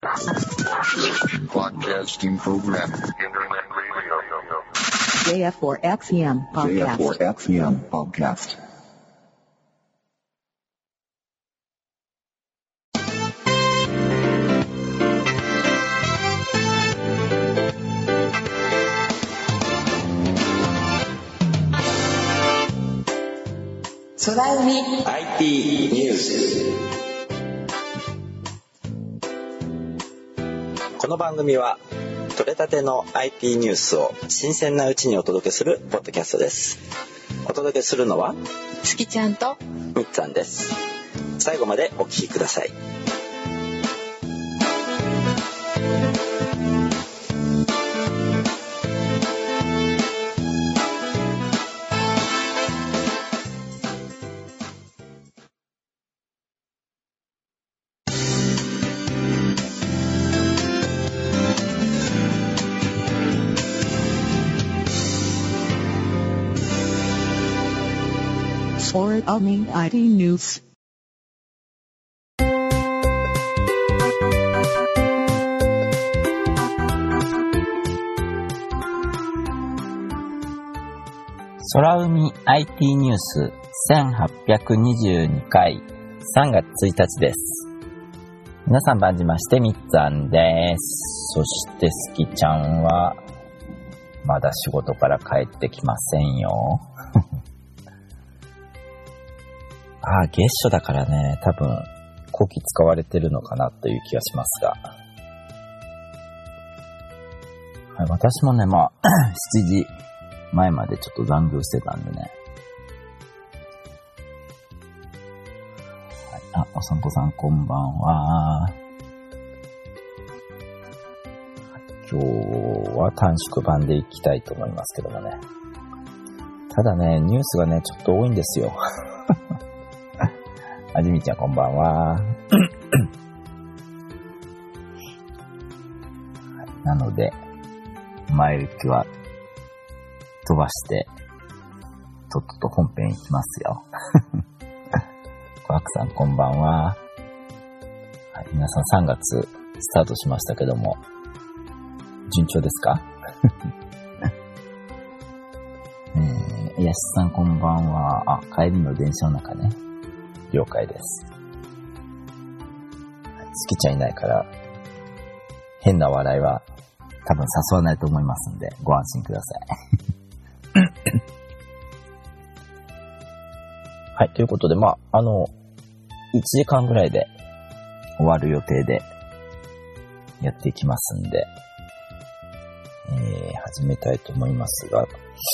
Broadcasting program. Internet radio. JF4XEM podcast. JF4XEM podcast. 空海 IT ニュース。この番組は取れたての IT ニュースを新鮮なうちにお届けするポッドキャストです。お届けするのは月ちゃんとみっつぁんです。最後までお聞きください。 空海 IT News。 空海 IT ニュース1822回3月1日です。皆さん晩じましてみっつぁんです。そしてすきちゃんはまだ仕事から帰ってきませんよ。月初だからね、多分後期使われてるのかなという気がしますが、はい、私もね、7時前までちょっと残業してたんでね。はい、お散歩さんこんばんは。今日は短縮版でいきたいと思いますけどもね。ただね、ニュースがね、ちょっと多いんですよ。あじみちゃんこんばんは。なので、前行きは飛ばして、とっとと本編行きますよ。コアクさんこんばんは。はい、皆さん3月スタートしましたけども、順調ですか？やしさんこんばんは。帰りの電車の中ね。了解です。すきちゃんいないから、変な笑いは多分誘わないと思いますんで、ご安心ください。はい、ということで、1時間ぐらいで終わる予定でやっていきますんで、始めたいと思いますが、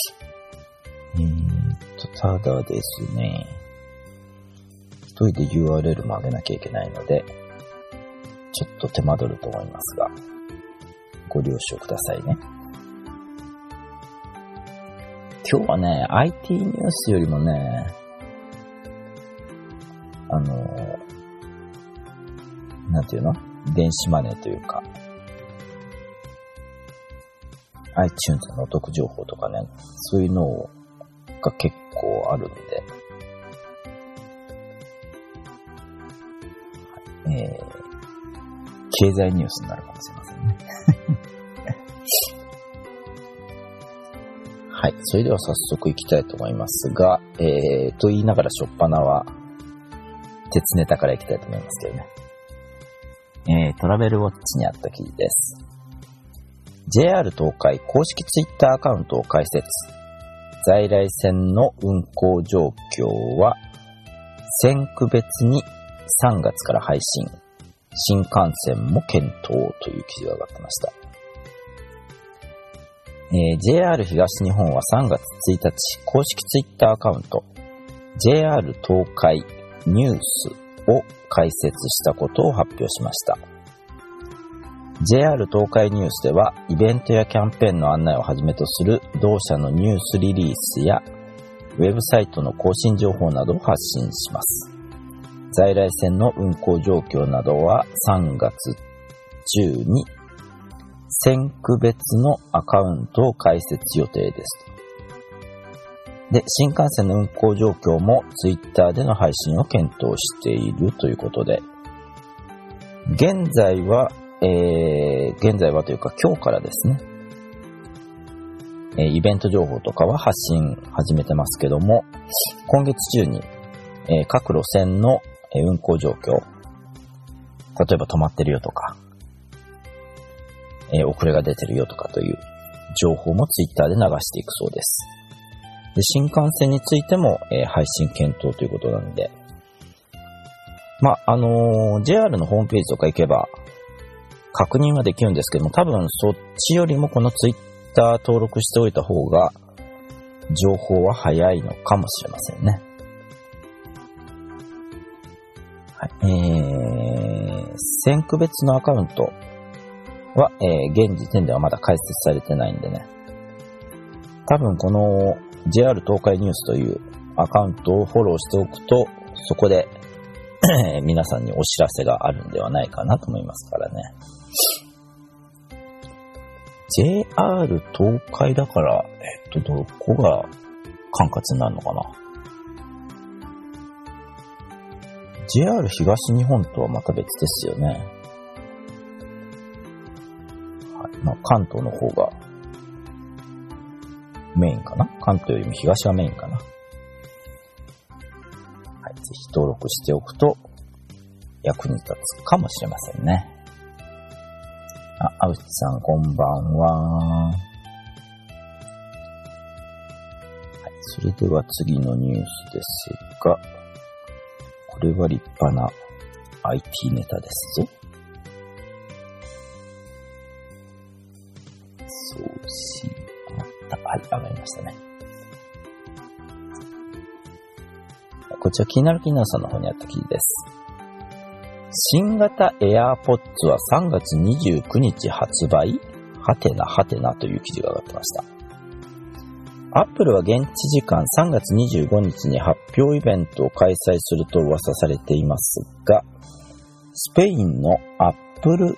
ただですね、一人で URL も上げなきゃいけないので、ちょっと手間取ると思いますが、ご了承くださいね。今日はね、IT ニュースよりもね、なんていうの？電子マネーというか、iTunes のお得情報とかね、そういうのが結構あるんで、経済ニュースになるかもしれませんね。はい。それでは早速行きたいと思いますが、と言いながら初っ端は、鉄ネタから行きたいと思いますけどね。トラベルウォッチにあった記事です。JR 東海公式ツイッターアカウントを開設。在来線の運行状況は、線区別に3月から配信。新幹線も検討という記事が上がってました。JR 東日本は3月1日公式ツイッターアカウント JR 東海ニュースを開設したことを発表しました。 JR 東海ニュースではイベントやキャンペーンの案内をはじめとする同社のニュースリリースやウェブサイトの更新情報などを発信します。在来線の運行状況などは3月中に線区別のアカウントを開設予定です。で、新幹線の運行状況もツイッターでの配信を検討しているということで、現在は現在はというか今日からですね、イベント情報とかは発信始めてますけども、今月中に、各路線の運行状況、例えば止まってるよとか、遅れが出てるよとかという情報もツイッターで流していくそうです。で、新幹線についても、配信検討ということなんで、JR のホームページとか行けば確認はできるんですけども、多分そっちよりもこのツイッター登録しておいた方が情報は早いのかもしれませんね。はい、線区別のアカウントは、現時点ではまだ開設されてないんでね。多分この JR 東海ニュースというアカウントをフォローしておくと、そこで皆さんにお知らせがあるんではないかなと思いますからね。JR 東海だから、どこが管轄になるのかな。JR 東日本とはまた別ですよね。はい、関東の方がメインかな。関東よりも東がメインかな。はい、ぜひ登録しておくと役に立つかもしれませんね。あうちさんこんばんは。はい、それでは次のニュースですが、これは立派な IT ネタですぞ。そうしまった。はい、上がりましたね。こちら気になるさんの方にあった記事です。新型 AirPods は3月29日発売？はてなはてなという記事が上がってました。Apple は現地時間3月25日に発表イベントを開催すると噂されていますが、スペインの Apple、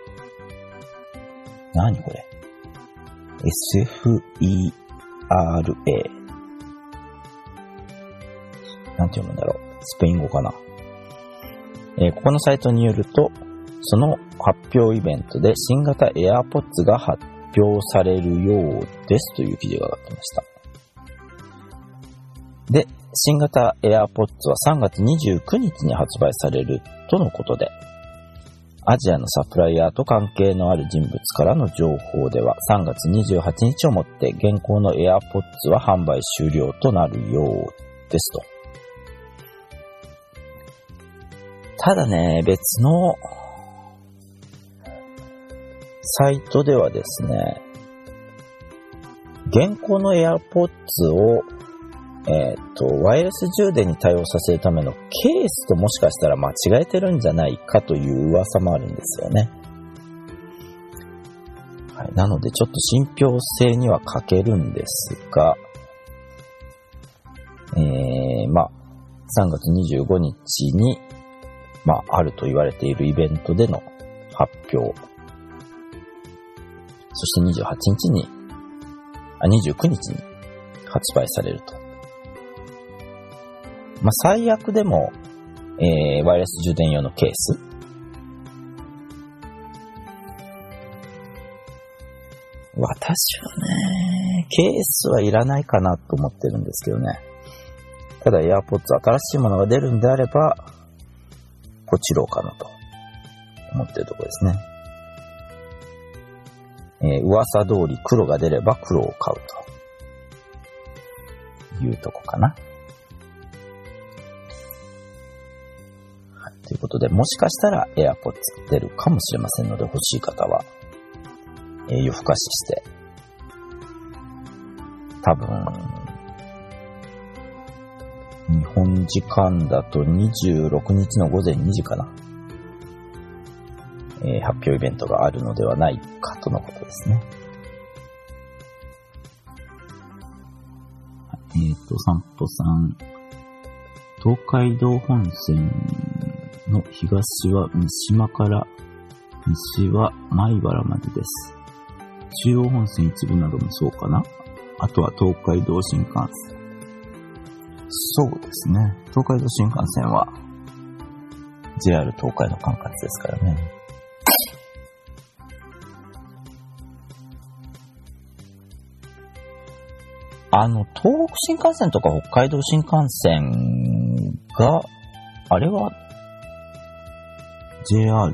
何これ？ SFERA。なんて読むんだろう。スペイン語かな。ここのサイトによると、その発表イベントで新型 AirPods が発表されるようですという記事が上がってました。で、新型 AirPods は3月29日に発売されるとのことで、アジアのサプライヤーと関係のある人物からの情報では、3月28日をもって現行の AirPods は販売終了となるようですと。ただね、別のサイトではですね、現行の AirPods を、ワイヤレス充電に対応させるためのケースともしかしたら間違えてるんじゃないかという噂もあるんですよね。はい、なのでちょっと信憑性には欠けるんですが、3月25日にあると言われているイベントでの発表。そして29日に発売されると。最悪でも、ワイヤレス充電用のケース。私はね、ケースはいらないかなと思ってるんですけどね。ただ AirPods 新しいものが出るんであれば、ポチろうかなと思ってるところですね。噂通り黒が出れば黒を買うというとこかな。はい、ということで、もしかしたら AirPods 出るかもしれませんので、欲しい方は、夜更かしして、多分、日本時間だと26日の午前2時かな。発表イベントがあるのではないかとのことですね。散歩さん。東海道本線の東は三島から西は米原までです。中央本線一部などもそうかな。あとは東海道新幹線。そうですね。東海道新幹線は JR 東海の管轄ですからね。 東北新幹線とか北海道新幹線が、あれは JR、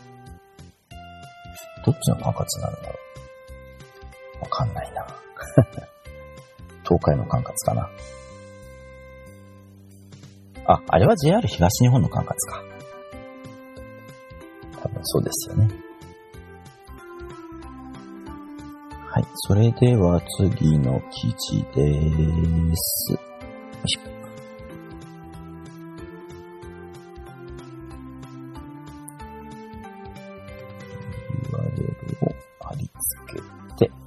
どっちの管轄なんだろう。わかんないな。東海の管轄かな。あれは JR 東日本の管轄か。多分そうですよね。はい。それでは次の記事です。よいしょ。URL を貼り付けて、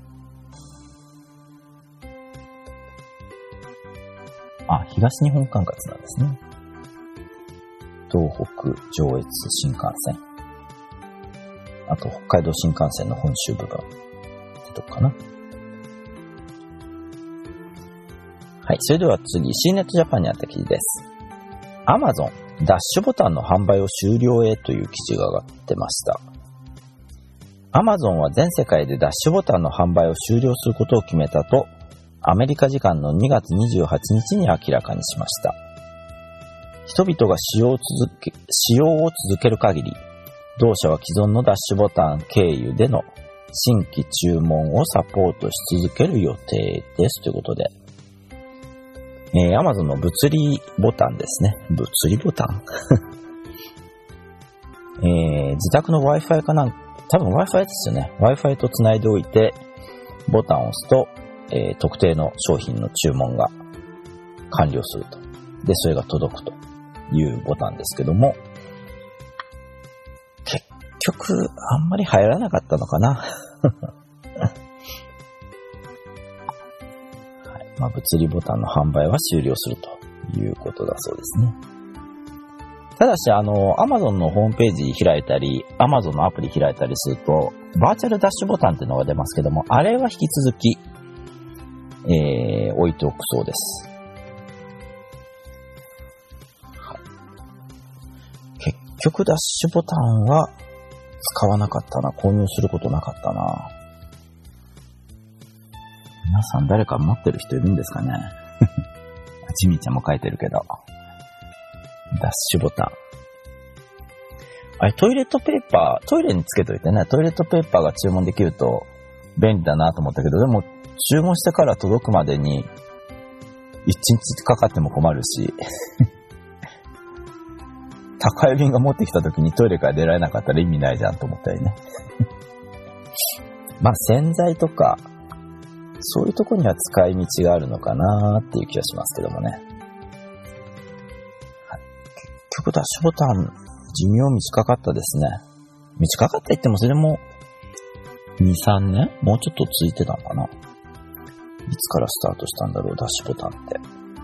東日本管轄なんですね。東北上越新幹線。あと北海道新幹線の本州部分。とかな。はい。それでは次、CNET Japan にあった記事です。Amazon ダッシュボタンの販売を終了へという記事が上がってました。Amazon は全世界でダッシュボタンの販売を終了することを決めたと、アメリカ時間の2月28日に明らかにしました。人々が使用を続ける限り、同社は既存のダッシュボタン経由での新規注文をサポートし続ける予定ですということで、Amazon の物理ボタンですね。物理ボタン、自宅の Wi-Fi かなんか、多分 Wi-Fi ですよね。Wi-Fi とつないでおいて、ボタンを押すと、特定の商品の注文が完了すると。で、それが届くというボタンですけども、結局、あんまり流行らなかったのかな。はい。物理ボタンの販売は終了するということだそうですね。ただし、Amazon のホームページ開いたり、Amazon のアプリ開いたりすると、バーチャルダッシュボタンっていうのが出ますけども、あれは引き続き、置いておくそうです。はい、結局ダッシュボタンは使わなかったな。購入することなかったな。皆さん誰か持ってる人いるんですかね。ちみちゃんも書いてるけど。ダッシュボタン。あれ、トイレットペーパー、トイレにつけといてね、トイレットペーパーが注文できると便利だなと思ったけど、でも注文してから届くまでに1日かかっても困るし、宅配便が持ってきた時にトイレから出られなかったら意味ないじゃんと思ったりね。洗剤とか、そういうとこには使い道があるのかなっていう気がしますけどもね。結局ダッシュボタン寿命短かったですね。短かった言ってもそれも 2,3 年もうちょっとついてたのかな。いつからスタートしたんだろう、ダッシュボタンって。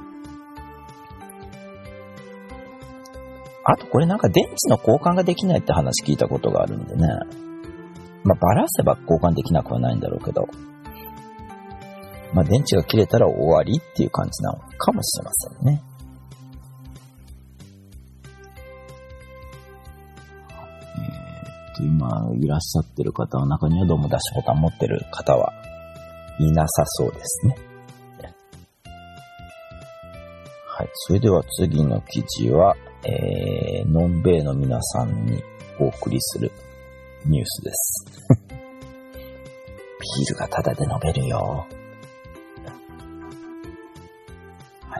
あとこれなんか電池の交換ができないって話聞いたことがあるんでね。バラせば交換できなくはないんだろうけど。電池が切れたら終わりっていう感じなのかもしれませんね。今いらっしゃってる方の中にはどうもダッシュボタン持ってる方はいなさそうですね。はい。それでは次の記事は、のんべいの皆さんにお送りするニュースです。ビールがタダで飲めるよ。はい。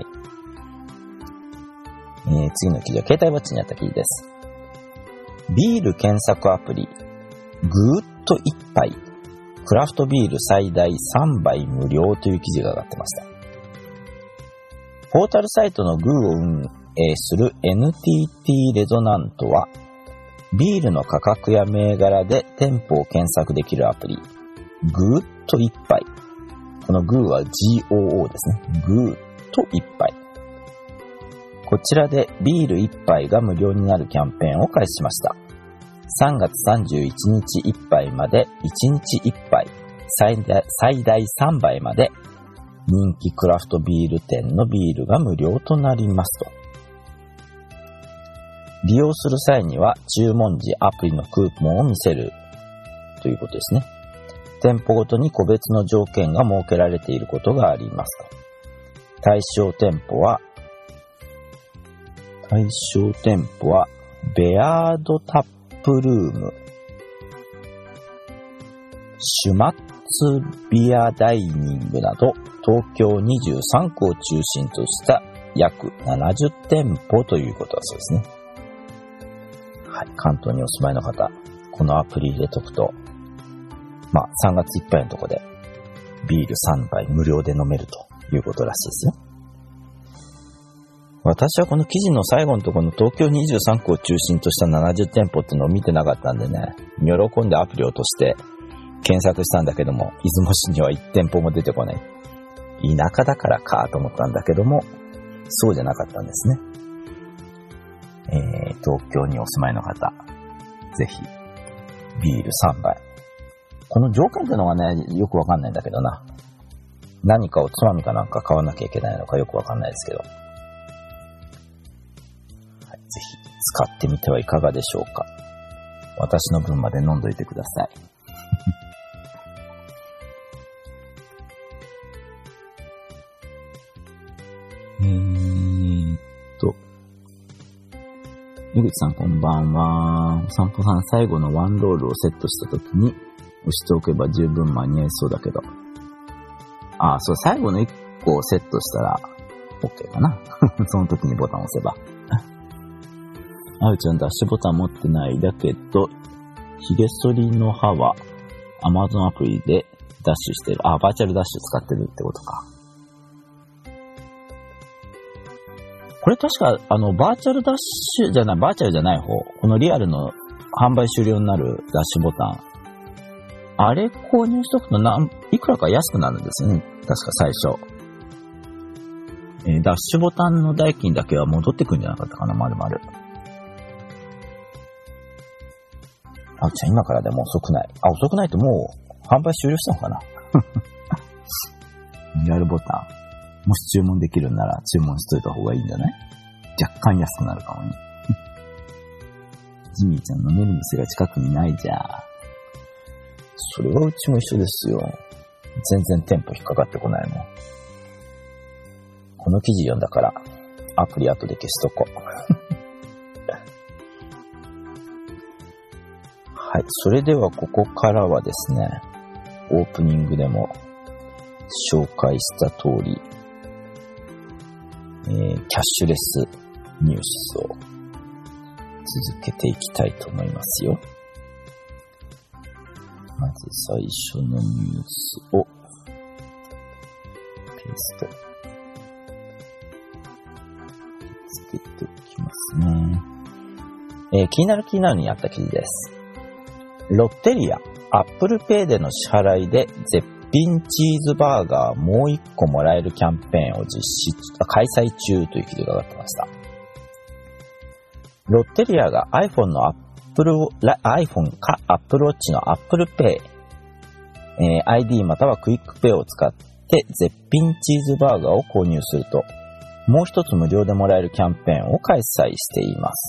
次の記事は携帯ウォッチにあった記事です。ビール検索アプリ、ぐーっと一杯、クラフトビール最大3杯無料という記事が上がってました。ポータルサイトのグーを運営する NTT レゾナントは、ビールの価格や銘柄で店舗を検索できるアプリ、ぐーっと一杯。このグーは GOO ですね。ぐーっと一杯。こちらでビール1杯が無料になるキャンペーンを開始しました。3月31日1杯まで1日1杯、最大3杯まで人気クラフトビール店のビールが無料となりますと。利用する際には注文時アプリのクーポンを見せるということですね。 店舗ごとに個別の条件が設けられていることがありますと。対象店舗はベアードタップルーム、シュマッツビアダイニングなど東京23区を中心とした約70店舗ということだそうですね。はい、関東にお住まいの方、このアプリ入れとくと、3月いっぱいのとこでビール3杯無料で飲めるということらしいですよ。私はこの記事の最後のところの東京23区を中心とした70店舗っていうのを見てなかったんでね、喜んでアプリを落として検索したんだけども、出雲市には1店舗も出てこない。田舎だからかと思ったんだけども、そうじゃなかったんですね。東京にお住まいの方、ぜひビール3杯。この条件ってのがね、よくわかんないんだけどな。何かをつまみかなんか買わなきゃいけないのかよくわかんないですけど。はい、ぜひ使ってみてはいかがでしょうか。私の分まで飲んどいてください。井口さんこんばんは。お散歩さん最後のワンロールをセットしたときに押しておけば十分間に合いそうだけど。そう、最後の1個をセットしたら OK かな。その時にボタンを押せば。あうちゃんダッシュボタン持ってないだけど、髭剃りの歯は Amazon アプリでダッシュしてる。バーチャルダッシュ使ってるってことか。これ確か、バーチャルダッシュじゃない、バーチャルじゃない方。このリアルの販売終了になるダッシュボタン。あれ購入しとくといくらか安くなるんですよね。確か最初。ダッシュボタンの代金だけは戻ってくるんじゃなかったかな、丸々。あうちゃん今からでも遅くない。遅くないともう販売終了したのかな。リアルボタン。もし注文できるなら注文しといた方がいいんじゃない？若干安くなるかもね。ジミーちゃん飲める店が近くにないじゃん。それはうちも一緒ですよ。全然店舗引っかかってこないもん。この記事読んだからアプリ後で消しとこう。はい。それではここからはですね、オープニングでも紹介した通り、キャッシュレスニュースを続けていきたいと思いますよ。まず最初のニュースをペーストつけておきますね。気になるにあった記事です。ロッテリア、アップルペイでの支払いで絶品チーズバーガーもう1個もらえるキャンペーンを開催中という記事が上がってました。ロッテリアが iPhone か Apple Watch の Apple Pay、ID またはクイックペイを使って絶品チーズバーガーを購入するともう一つ無料でもらえるキャンペーンを開催しています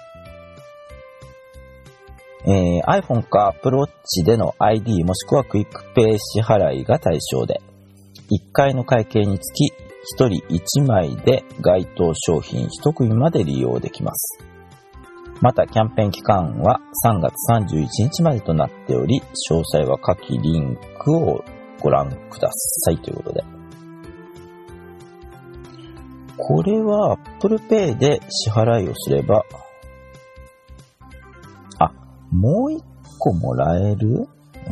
。iPhone か Apple Watch での ID もしくはクイックペイ支払いが対象で、1回の会計につき1人1枚で該当商品1組まで利用できます。またキャンペーン期間は3月31日までとなっており、詳細は下記リンクをご覧くださいということで。これは Apple Pay で支払いをすれば、もう一個もらえる？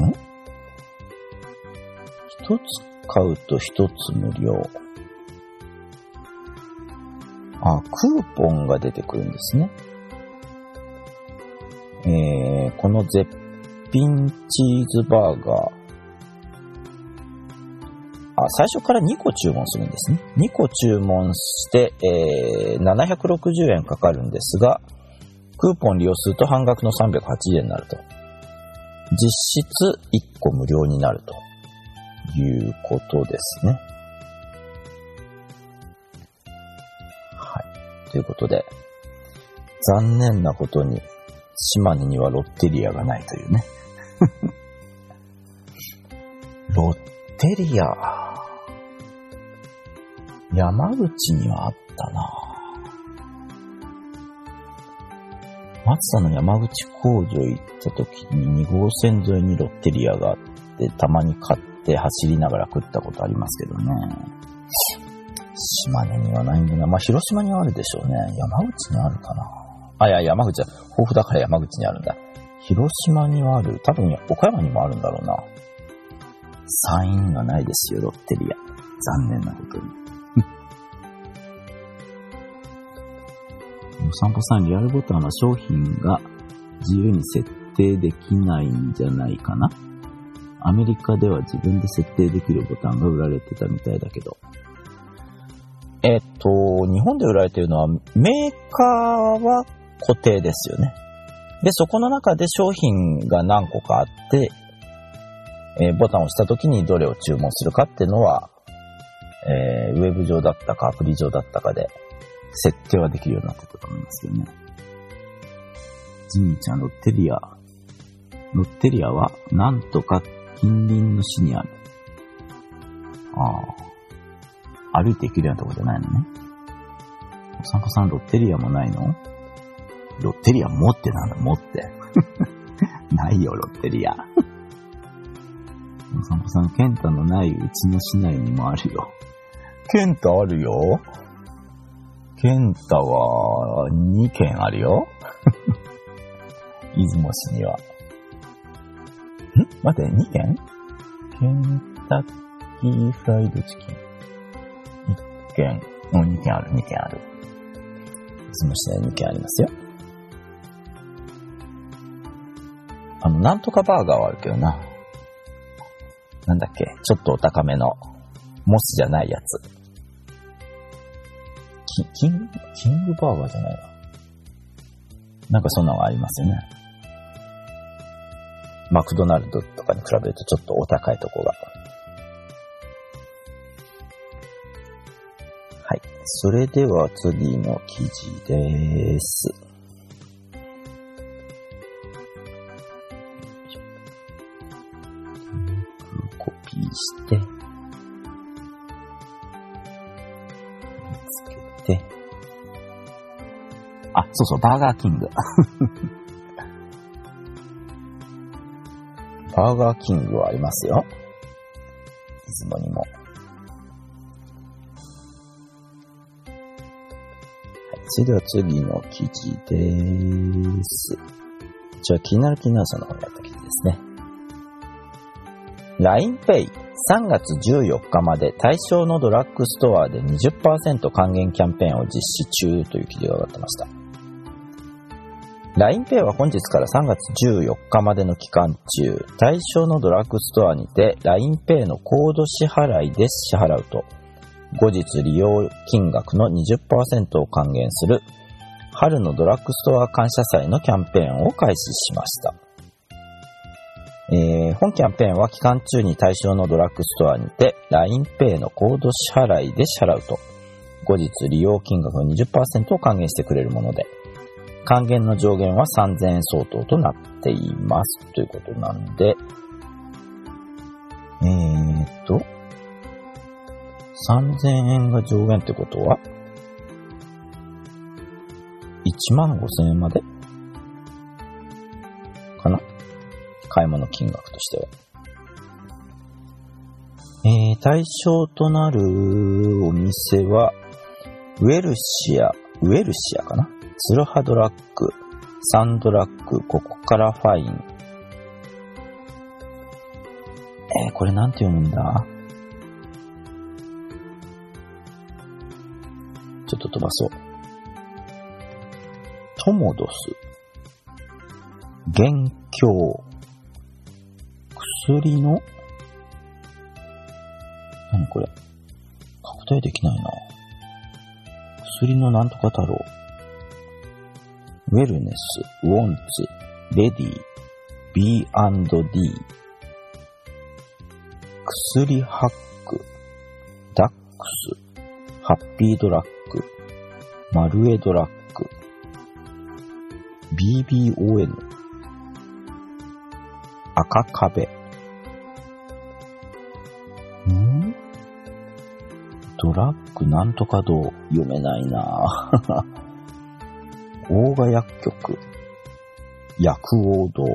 一つ買うと一つ無料。クーポンが出てくるんですね。この絶品チーズバーガー。最初から2個注文するんですね。2個注文して、760円かかるんですが、クーポン利用すると半額の380円になると。実質1個無料になるということですね。はい。ということで、残念なことに、島根にはロッテリアがないというね。 テリア。山口にはあったな。松田の山口工場行った時に2号線沿いにロッテリアがあって、たまに買って走りながら食ったことありますけどね。島根にはないんだな。まあ、広島にはあるでしょうね。山口にあるかな。あ、いや、山口は豊富だから山口にあるんだ。広島にはある。多分岡山にもあるんだろうな。山陰にはないですよ、ロッテリア。残念なことに。お散歩さん、リアルボタンは商品が自由に設定できないんじゃないかな。アメリカでは自分で設定できるボタンが売られてたみたいだけど。日本で売られているのはメーカーは固定ですよね。で、そこの中で商品が何個かあって、ボタンを押した時にどれを注文するかっていうのは、ウェブ上だったかアプリ上だったかで設定はできるようになってたと思いますよね。ジミーちゃん、ロッテリア。ロッテリアはなんとか近隣の市にある。歩いて行けるようなとこじゃないのね。お散歩さん、ロッテリアもないの？ロッテリア持ってなんだ、持って。ないよ、ロッテリア。お散歩さん、ケンタのないうちの市内にもあるよ。ケンタあるよ。ケンタは2軒あるよ。出雲市には。待って、2軒？ケンタッキーフライドチキン。2軒ある。出雲市内2軒ありますよ。なんとかバーガーはあるけどな。なんだっけ、ちょっとお高めの、モスじゃないやつ。キングバーガーじゃないな。なんかそんなのがありますよね。マクドナルドとかに比べるとちょっとお高いとこが。はい。それでは次の記事です。コピーして、見つけて、そうそう、バーガーキング。バーガーキングはありますよ。出雲にも。はい、それでは次の記事です。こちら気になるさんの方にあった記事ですね。LINEPay 3月14日まで対象のドラッグストアで 20% 還元キャンペーンを実施中という記事が上がってました。LINEPay は本日から3月14日までの期間中、対象のドラッグストアにて LINEPay のコード支払いで支払うと、後日利用金額の 20% を還元する春のドラッグストア感謝祭のキャンペーンを開始しました。本キャンペーンは期間中に対象のドラッグストアにて LINEPay のコード支払いで支払うと、後日利用金額の 20% を還元してくれるもので、還元の上限は3000円相当となっていますということなんで、3000円が上限ってことは15000円までかな、買い物金額としては。対象となるお店はウェルシアかな、ツルハドラッグ、サンドラッグ、ここからファイン。これなんて読むんだ？ちょっと飛ばそう。トモドス、元凶、薬の、何これ？拡大できないな。薬のなんとか太郎。ウェルネス、ウォンツ、レディ、B&D、薬ハック、ダックス、ハッピードラッグ、マルエドラッグ、BBON、赤壁、 ラックなんとか堂、読めないな大賀薬局、薬王堂。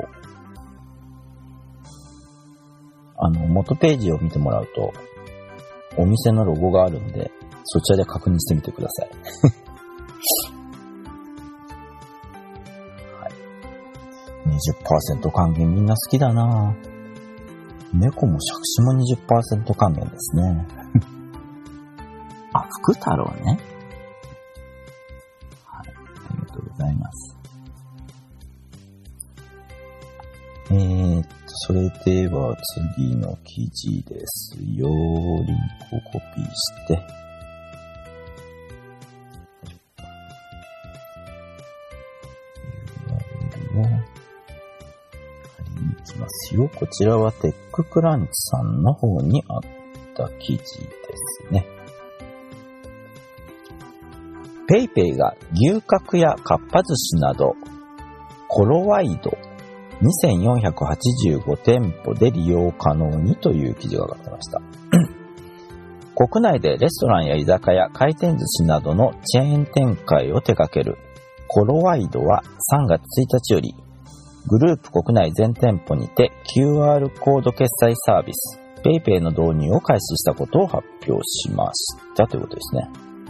元ページを見てもらうと、お店のロゴがあるんで、そちらで確認してみてください。はい、20% 還元みんな好きだな。猫も杓子も 20% 還元ですね。あ、福太郎ね。はい、ありがとうございます。それでは次の記事ですよ。リンクをコピーして。URL を貼りに行きますよ。こちらはテッククランチさんの方にあった記事ですね。ペイペイが牛角やかっぱ寿司などコロワイド2485店舗で利用可能にという記事が上がってました。国内でレストランや居酒屋、回転寿司などのチェーン展開を手掛けるコロワイドは3月1日よりグループ国内全店舗にて QR コード決済サービス PayPay の導入を開始したことを発表しましたということです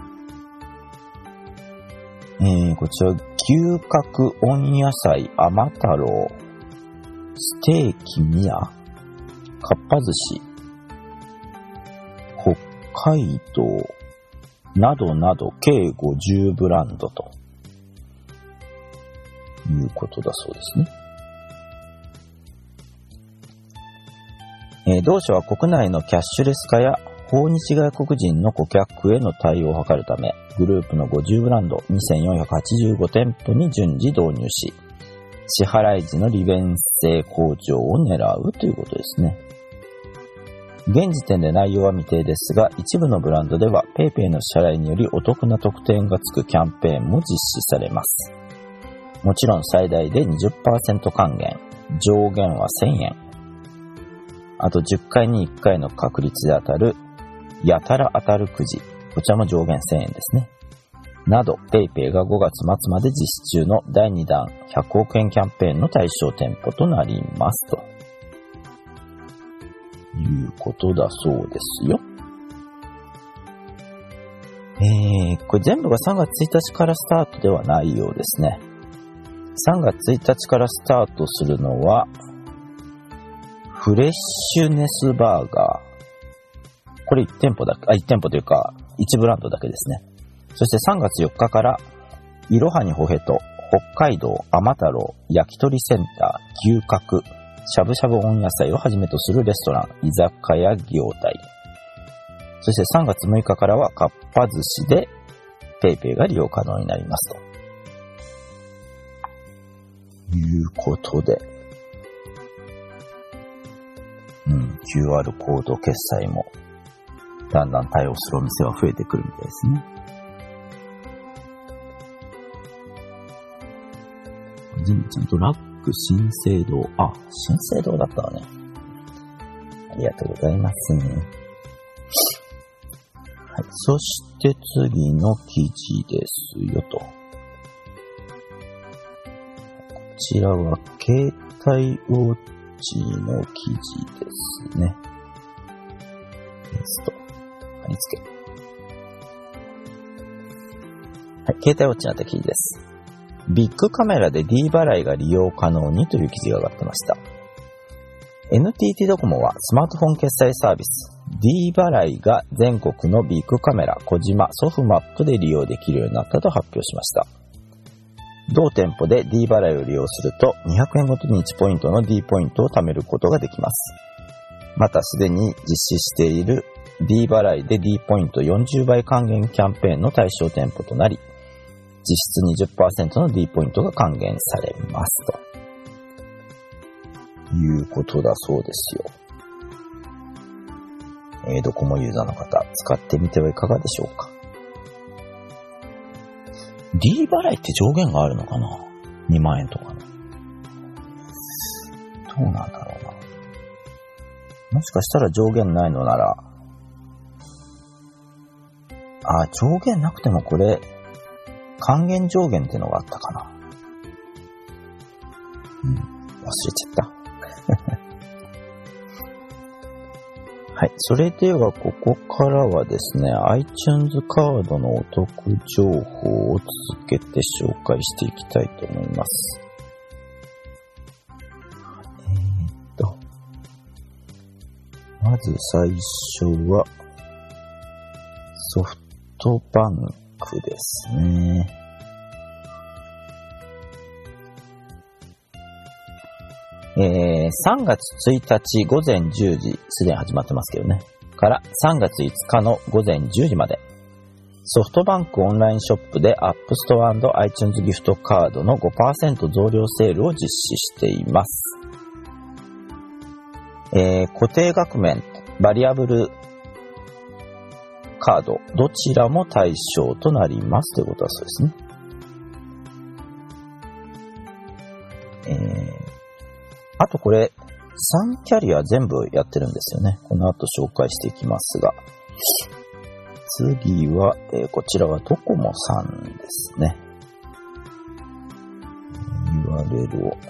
ね。こちら牛角温野菜甘太郎ステーキ宮、かっぱ寿司、北海道などなど計50ブランドということだそうですね。同社は国内のキャッシュレス化や訪日外国人の顧客への対応を図るため、グループの50ブランド2485店舗に順次導入し、支払い時の利便性向上を狙うということですね。現時点で内容は未定ですが、一部のブランドでは PayPay の支払いによりお得な特典がつくキャンペーンも実施されます。もちろん最大で 20% 還元、上限は1000円。あと10回に1回の確率で当たるやたら当たるくじ、こちらも上限1000円ですね。など、PayPay が5月末まで実施中の第2弾100億円キャンペーンの対象店舗となりますということだそうですよ。これ全部が3月1日からスタートではないようですね。3月1日からスタートするのはフレッシュネスバーガー。これ1店舗だけ、1店舗というか1ブランドだけですね。そして3月4日から、いろはにほへと、北海道甘太郎焼き鳥センター牛角、しゃぶしゃぶ温野菜をはじめとするレストラン、居酒屋業態。そして3月6日からは、かっぱ寿司で、PayPay が利用可能になりますと。いうことで、QR コード決済も、だんだん対応するお店は増えてくるみたいですね。全部ちゃんとラック新生堂。あ、新生堂だったわね。ありがとうございますね。はい。そして次の記事ですよと。こちらは携帯ウォッチの記事ですね。ペースト。貼り付け。はい。携帯ウォッチにあった記事です。ビッグカメラで D 払いが利用可能にという記事が上がってました。NTT ドコモはスマートフォン決済サービス D 払いが全国のビッグカメラ、小島、ソフマップで利用できるようになったと発表しました。同店舗で D 払いを利用すると200円ごとに1ポイントの D ポイントを貯めることができます。またすでに実施している D 払いで D ポイント40倍還元キャンペーンの対象店舗となり、実質 20% の D ポイントが還元されますということだそうですよ。ドコモユーザーの方、使ってみてはいかがでしょうか。D 払いって上限があるのかな ?2 万円とかね。どうなんだろうな。もしかしたら上限ないのなら上限なくてもこれ、還元上限ってのがあったかな。忘れちゃった。はい。それでは、ここからはですね、iTunes カードのお得情報を続けて紹介していきたいと思います。まず最初は、ソフトバンクですね。3月1日午前10時、すでに始まってますけどね。から3月5日の午前10時まで、ソフトバンクオンラインショップで App Store & iTunes ギフトカードの 5% 増量セールを実施しています。固定額面、バリアブルカード、どちらも対象となりますということはそうですね。あとこれ、3キャリア全部やってるんですよね。この後紹介していきますが。次は、こちらはドコモさんですね。URL を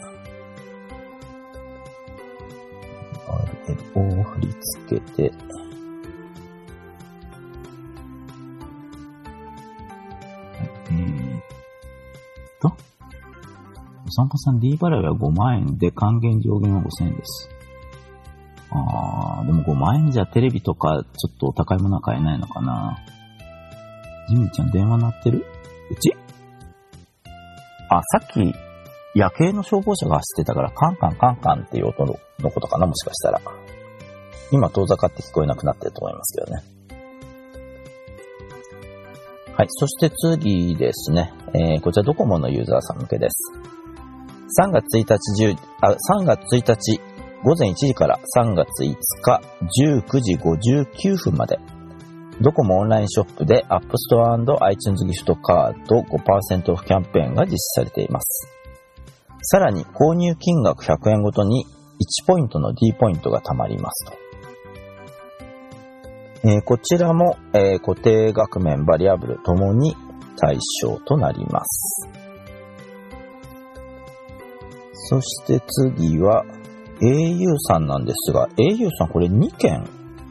貼り付けて、お散歩さん D 払いは5万円で還元上限は5000円です。でも5万円じゃテレビとかちょっとお高いものは買えないのかな。ジミーちゃん電話鳴ってる？うち？さっき夜景の消防車が走ってたからカンカンカンカンっていう音のことかな、もしかしたら。今遠ざかって聞こえなくなってると思いますけどね。はい、そして次ですね。こちらドコモのユーザーさん向けです。3月1日午前1時から3月5日19時59分まで、ドコモオンラインショップで App Store & iTunes ギフトカード 5% オフキャンペーンが実施されています。さらに購入金額100円ごとに1ポイントの D ポイントが貯まりますと。こちらも、固定額面、バリアブルともに対象となります。そして次は au さんなんですが、au さんこれ2件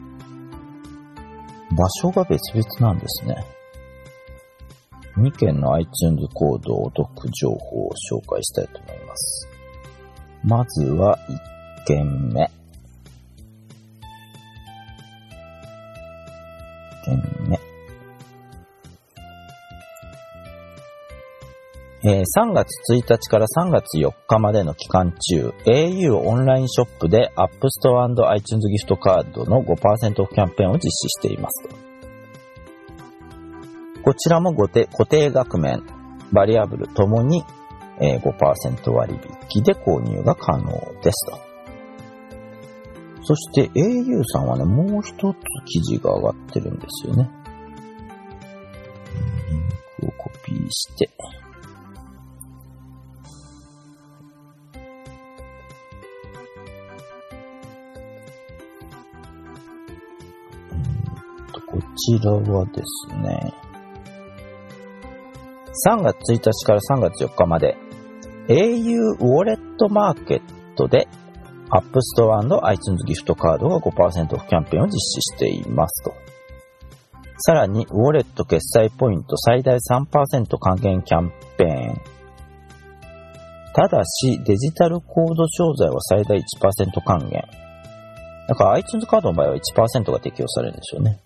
場所が別々なんですね。2件の iTunes コードお得情報を紹介したいと思います。まずは1件目。3月1日から3月4日までの期間中、au オンラインショップで App Store & iTunes ギフトカードの 5% オフキャンペーンを実施しています。こちらも固定額面、バリアブルともに 5% 割引で購入が可能ですと。そして au さんはね、もう一つ記事が上がってるんですよね。リンクをコピーして、こちらはですね、3月1日から3月4日まで au ウォレットマーケットでApp Store & iTunes ギフトカードが 5% オフキャンペーンを実施していますと。さらに、ウォレット決済ポイント最大 3% 還元キャンペーン。ただし、デジタルコード商材は最大 1% 還元。だから iTunes カードの場合は 1% が適用されるんでしょうね。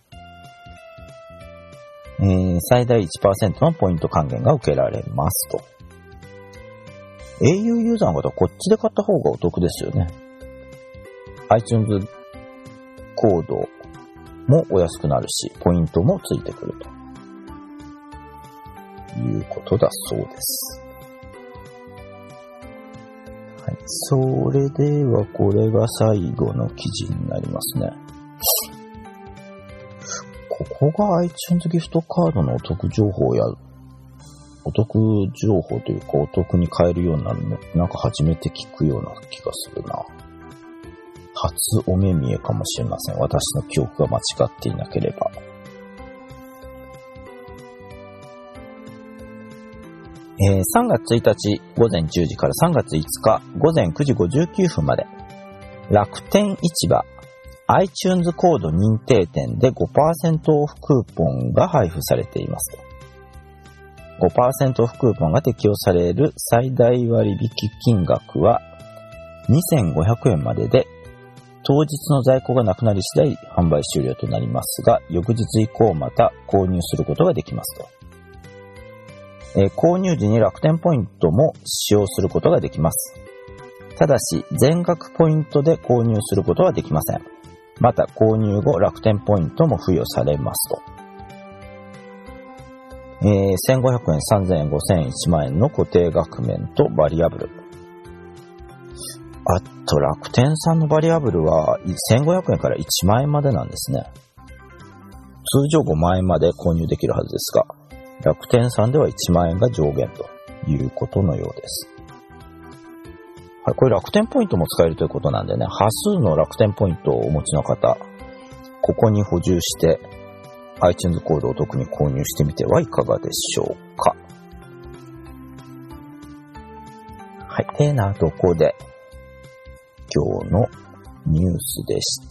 最大 1% のポイント還元が受けられますと。au ユーザーの方はこっちで買った方がお得ですよね。iTunes コードもお安くなるし、ポイントもついてくるということだそうです。はい、それではこれが最後の記事になりますね。ここが iTunes ギフトカードのお得情報や、お得情報というかお得に買えるようになるの、なんか初めて聞くような気がするな。初お目見えかもしれません。私の記憶が間違っていなければ。 3月1日午前10時から3月5日午前9時59分まで、楽天市場 iTunes コード認定店で 5% オフクーポンが配布されています。5% オフクーポンが適用される最大割引金額は2500円までで、当日の在庫がなくなり次第販売終了となりますが、翌日以降また購入することができますと。購入時に楽天ポイントも使用することができます。ただし、全額ポイントで購入することはできません。また、購入後、楽天ポイントも付与されますと。1500円、3000円、5000円、1万円の固定額面とバリアブル。あと、楽天さんのバリアブルは1500円から1万円までなんですね。通常5万円まで購入できるはずですが、楽天さんでは1万円が上限ということのようです。はい、これ楽天ポイントも使えるということなんでね、端数の楽天ポイントをお持ちの方、ここに補充して iTunes コードをお得に購入してみてはいかがでしょうか。はい、てなとこで今日のニュースでした。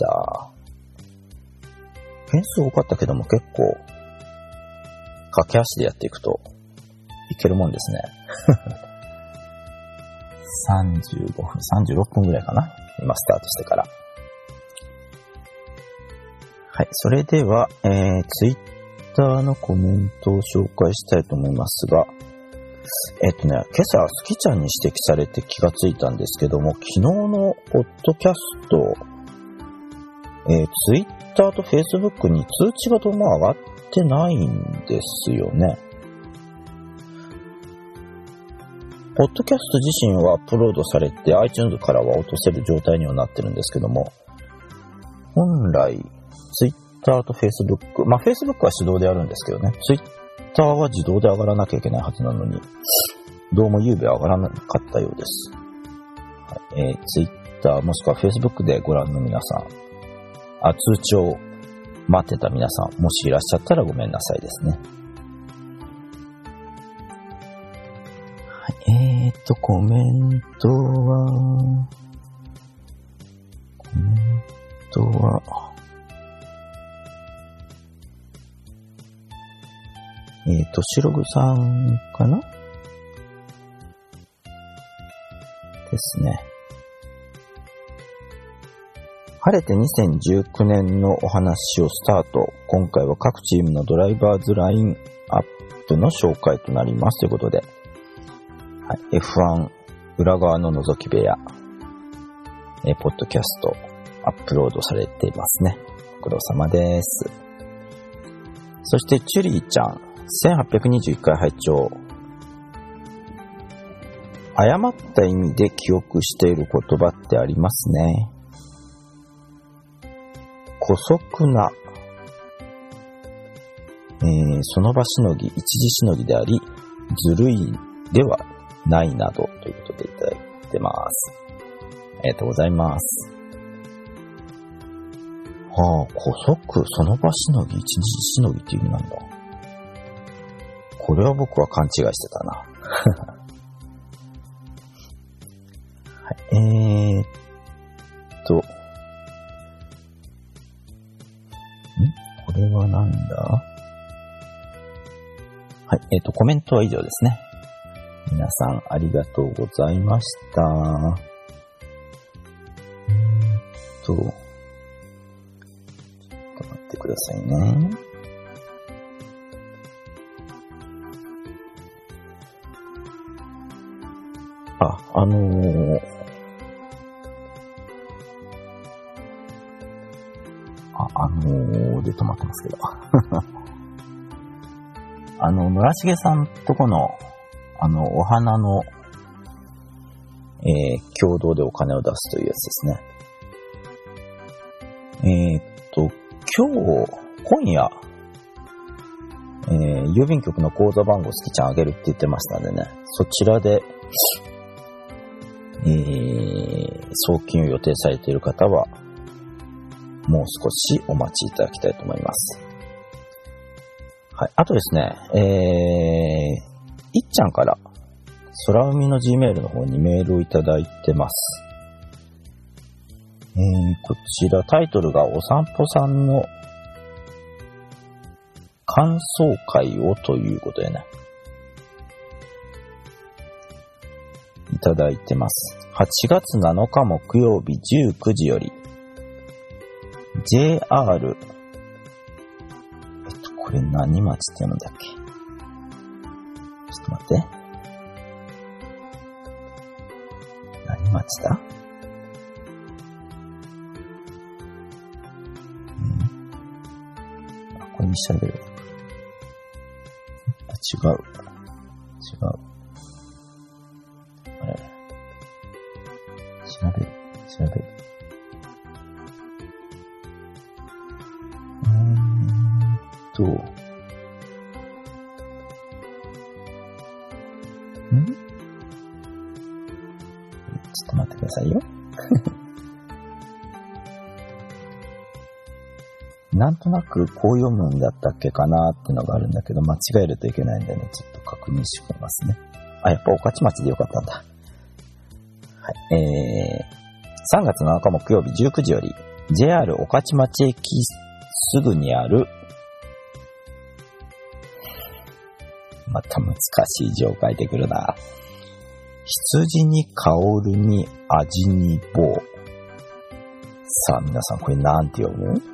件数多かったけども結構駆け足でやっていくといけるもんですね。35分、36分ぐらいかな。今スタートしてから。はい。それでは、Twitter のコメントを紹介したいと思いますが、今朝、スキちゃんに指摘されて気がついたんですけども、昨日のポッドキャスト、Twitter と Facebook に通知がどうも上がってないんですよね。ポッドキャスト自身はアップロードされて iTunes からは落とせる状態にはなってるんですけども、本来 Twitter と Facebook、Facebook は手動でやるんですけどね、Twitter は自動で上がらなきゃいけないはずなのに、どうもゆうべ上がらなかったようです。はい、Twitter もしくは Facebook でご覧の皆さん、通知を待ってた皆さん、もしいらっしゃったらごめんなさいですね。コメントは、としろぐさんかなですね。晴れて2019年のお話をスタート。今回は各チームのドライバーズラインアップの紹介となりますということで、はい、F1 裏側の覗き部屋、ポッドキャストアップロードされていますね。ご苦労様です。そしてチュリーちゃん、1821回拝聴。誤った意味で記憶している言葉ってありますね。姑息な、その場しのぎ、一時しのぎであり、ずるいではないなどということでいただいてます。ありがとうございます。姑息、その場しのぎ、一時しのぎっていう意味なんだ。これは僕は勘違いしてたな。はい、これはなんだ？はい、コメントは以上ですね。皆さんありがとうございました。ちょっと待ってくださいね。で止まってますけど。村重さんとこの、お花の、共同でお金を出すというやつですね。今夜、郵便局の口座番号好きちゃんあげるって言ってましたんでね、そちらで、送金を予定されている方は、もう少しお待ちいただきたいと思います。はい。あとですね、いっちゃんから空海の Gmail の方にメールをいただいてます。こちらタイトルがお散歩さんの感想会をということでね、いただいてます。8月7日木曜日19時より JR これ何町って読むんだっけ。ちょっと待って。何町だ？これにしゃべる。違う。あれ。調べる。ちょっと待ってくださいよ。なんとなくこう読むんだったっけかなってのがあるんだけど、間違えるといけないんでね、ちょっと確認しますね。やっぱ御徒町でよかったんだ。はい。3月7日木曜日19時より JR 御徒町駅すぐにある、また難しい字を書いてくるな。羊に香るに味に棒。さあ皆さんこれなんて読む？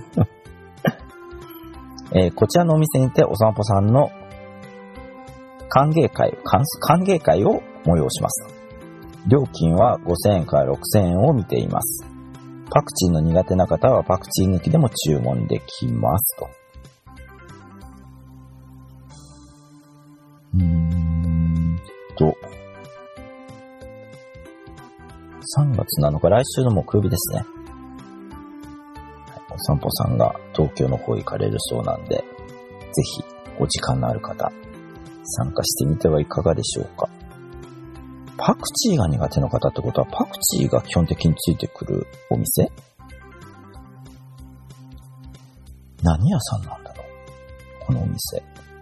こちらのお店にてお散歩さんの歓迎会を催します。料金は5000円から6000円を見ています。パクチーの苦手な方はパクチー抜きでも注文できますと。3月7日、来週の木曜日ですね。お散歩さんが東京の方行かれるそうなんで、ぜひお時間のある方、参加してみてはいかがでしょうか。パクチーが苦手な方ってことは、パクチーが基本的についてくるお店？何屋さんなんだろう、このお店。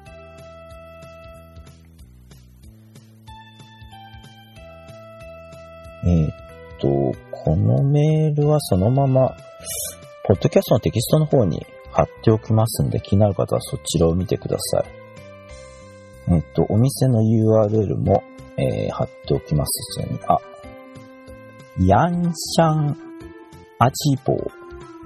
このメールはそのままポッドキャストのテキストの方に貼っておきますんで、気になる方はそちらを見てください。お店の URL も、貼っておきます。そちらに。ヤンシャンアジボウ。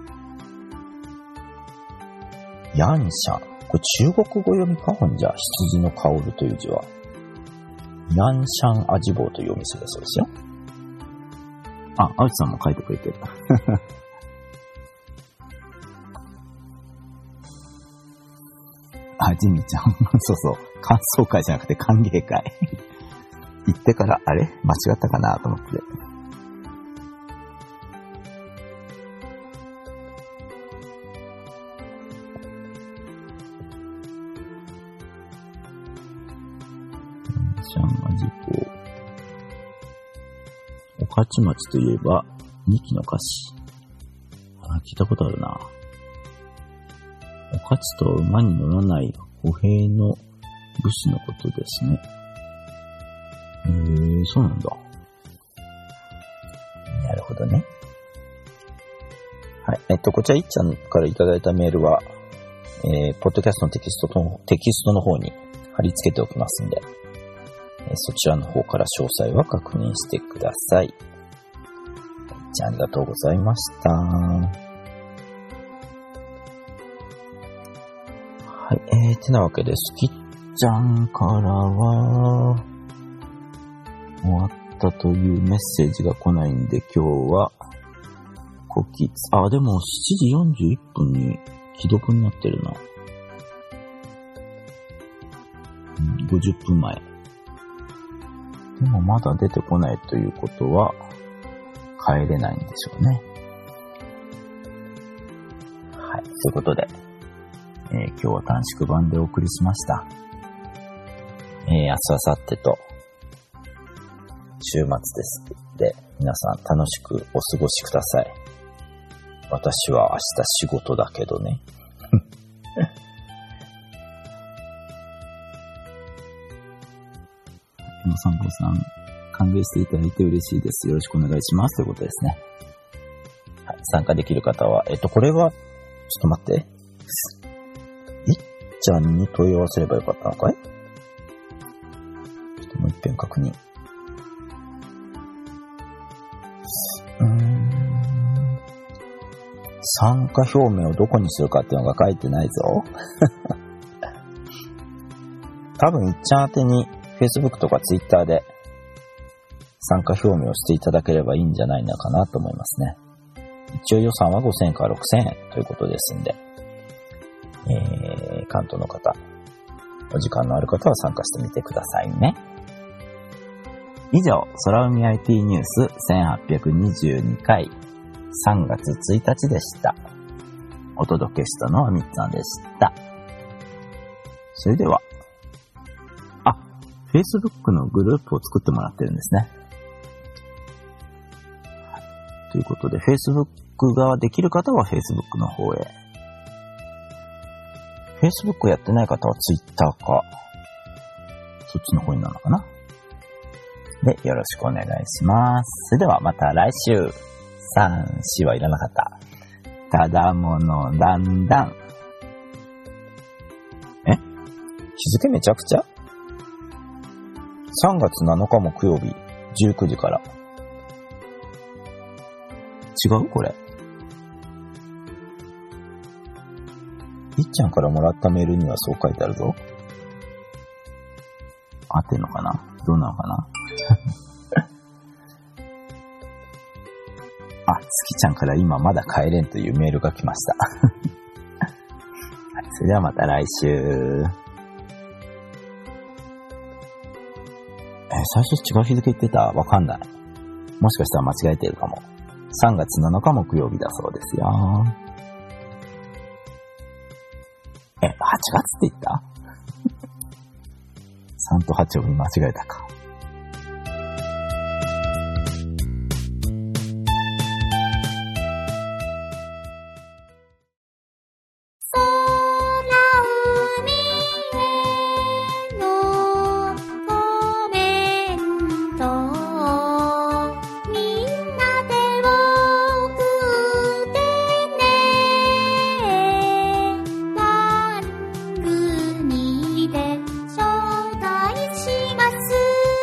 ヤンシャン。これ中国語読みかほんじゃ。羊の香るという字は。ヤンシャンアジボウというお店だそうですよ。青内さんも書いてくれてる。ジミーちゃん。そうそう。感想会じゃなくて歓迎会。行ってから、あれ間違ったかなと思って。シャンアジボウ。御徒町といえば、2期の歌詞。聞いたことあるな。おかつとは馬に乗らない歩兵の武士のことですね。そうなんだ。なるほどね。はい。こちらいっちゃんからいただいたメールは、ポッドキャストのテキストの方に貼り付けておきますんで、そちらの方から詳細は確認してください。いっちゃんありがとうございました。はい、てなわけで、スキッちゃんからは、終わったというメッセージが来ないんで、今日は、でも7時41分に既読になってるな。50分前。でもまだ出てこないということは、帰れないんでしょうね。はい、ということで、今日は短縮版でお送りしました。明日、明後日と週末ですで、皆さん楽しくお過ごしください。私は明日仕事だけどね。 さん歓迎していただいて嬉しいです。よろしくお願いしますということですね。はい、参加できる方は、これは、ちょっと待って。いっちゃんに問い合わせればよかったのかい？ちょっともう一遍確認。参加表明をどこにするかっていうのが書いてないぞ。多分いっちゃん宛てに Facebook とか Twitter で参加表明をしていただければいいんじゃないのかなと思いますね。一応予算は5000円から6000円ということですんで、関東の方、お時間のある方は参加してみてくださいね。以上、空海 IT ニュース1822回3月1日でした。お届けしたのはみっつぁんでした。それでは、Facebook のグループを作ってもらってるんですね。ということで、Facebook ができる方は Facebook の方へ。Facebook やってない方は Twitter か、そっちの方になるのかな。で、よろしくお願いします。それではまた来週。3、4はいらなかった。ただものだんだん。日付めちゃくちゃ ?3 月7日木曜日19時から。違うこれ。いっちゃんからもらったメールにはそう書いてあるぞ。合ってんのかな？どうなのかな？月ちゃんから今まだ帰れんというメールが来ました。はい、それではまた来週。最初違う日付言ってた？わかんない。もしかしたら間違えてるかも。3月7日木曜日だそうですよ。8月って言った？ 3 と8を見間違えたか。 番組で招待します。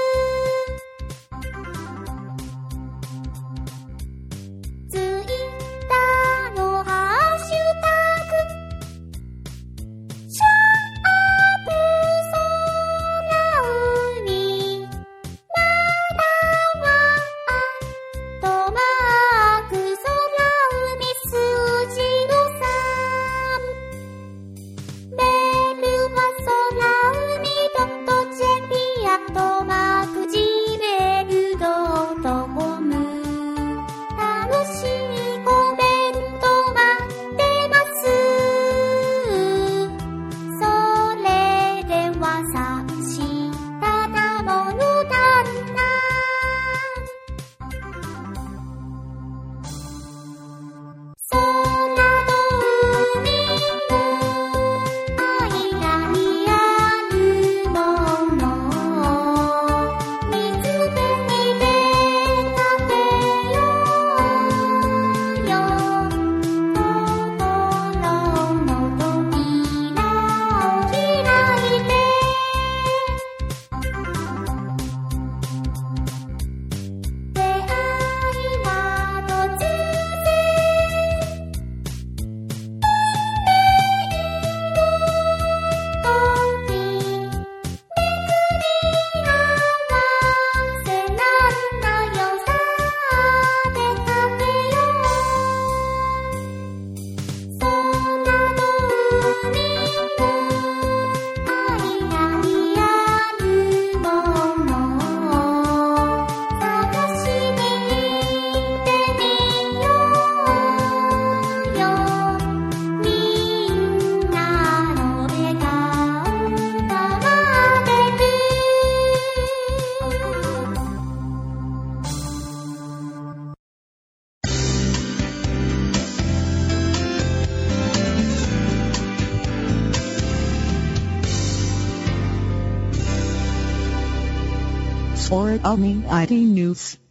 or Omni IT News.